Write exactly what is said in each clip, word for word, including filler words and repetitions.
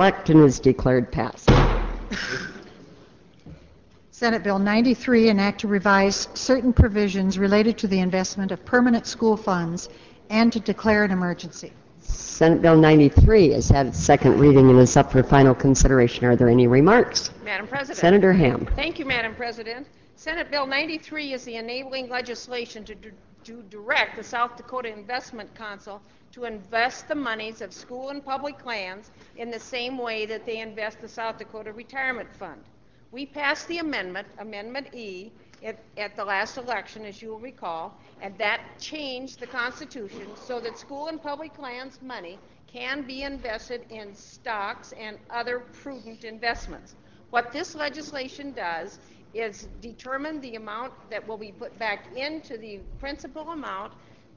members-elect and is declared passed. Senate Bill ninety-three, an act to revise certain provisions related to the investment of permanent school funds and to declare an emergency. Senate Bill ninety-three has had its second reading and is up for final consideration. Are there any remarks? Madam President. Senator Ham. Thank you, Madam President. Senate Bill ninety-three is the enabling legislation to, to direct the South Dakota Investment Council to invest the monies of school and public lands in the same way that they invest the South Dakota Retirement Fund. We passed the amendment, Amendment E, at, at the last election, as you will recall, and that changed the Constitution so that school and public lands money can be invested in stocks and other prudent investments. What this legislation does is determine the amount that will be put back into the principal amount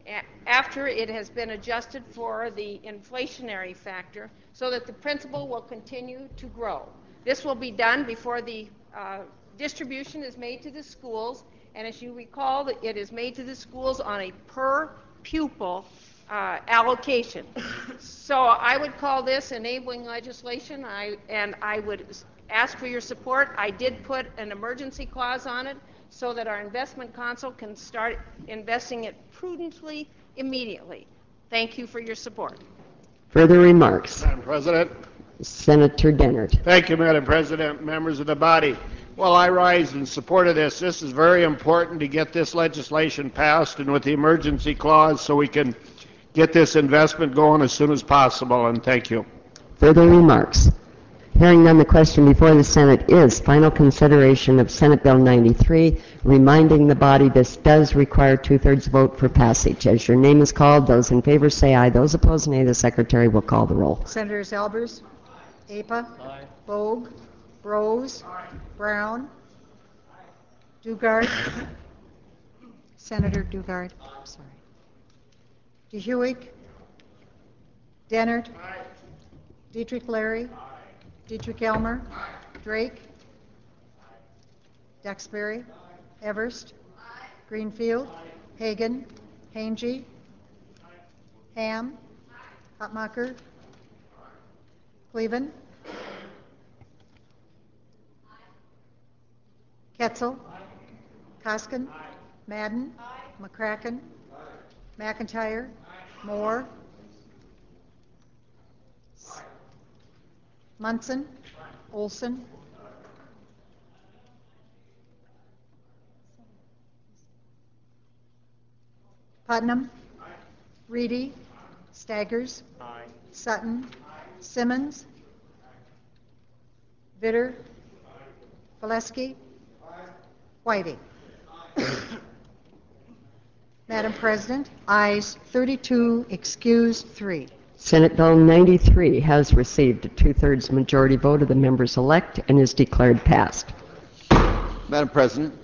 after it has been adjusted for the inflationary factor so that the principal will continue to grow. This will be done before the uh, distribution is made to the schools, and as you recall, it is made to the schools on a per pupil uh, allocation. So I would call this enabling legislation, I, and I would ask for your support. I did put an emergency clause on it so that our investment council can start investing it prudently immediately. Thank you for your support. Further remarks? Madam President. Senator Dennard. Thank you, Madam President, members of the body. Well, I rise in support of this. This is very important to get this legislation passed and with the emergency clause so we can get this investment going as soon as possible, and thank you. Further remarks? Hearing none, the question before the Senate is final consideration of Senate Bill ninety-three, reminding the body this does require two-thirds vote for passage. As your name is called, those in favor say aye. Those opposed, nay. The Secretary will call the roll. Senators Albers, Apa, Aye. Bogue, Rose, Aye. Brown, Dugard, Senator Dugard, I'm sorry, DeHuig, Dennard, Aye. Dietrich Larry, Aye. Dietrich Elmer, Aye. Drake, Aye. Duxbury, Aye. Everst, Aye. Greenfield, Aye. Hagan, Hangy, Aye. Ham, Aye. Hotmacher, Cleveland, Ketzel, Koskin, Madden, McCracken, McIntyre, Moore, Munson, Olson, Putnam, Reedy, Staggers, Sutton, Simmons, Vitter, Valesky, Whitey. Madam President, ayes thirty-two, excused three. Senate Bill ninety-three has received a two-thirds majority vote of the members elect and is declared passed. Madam President,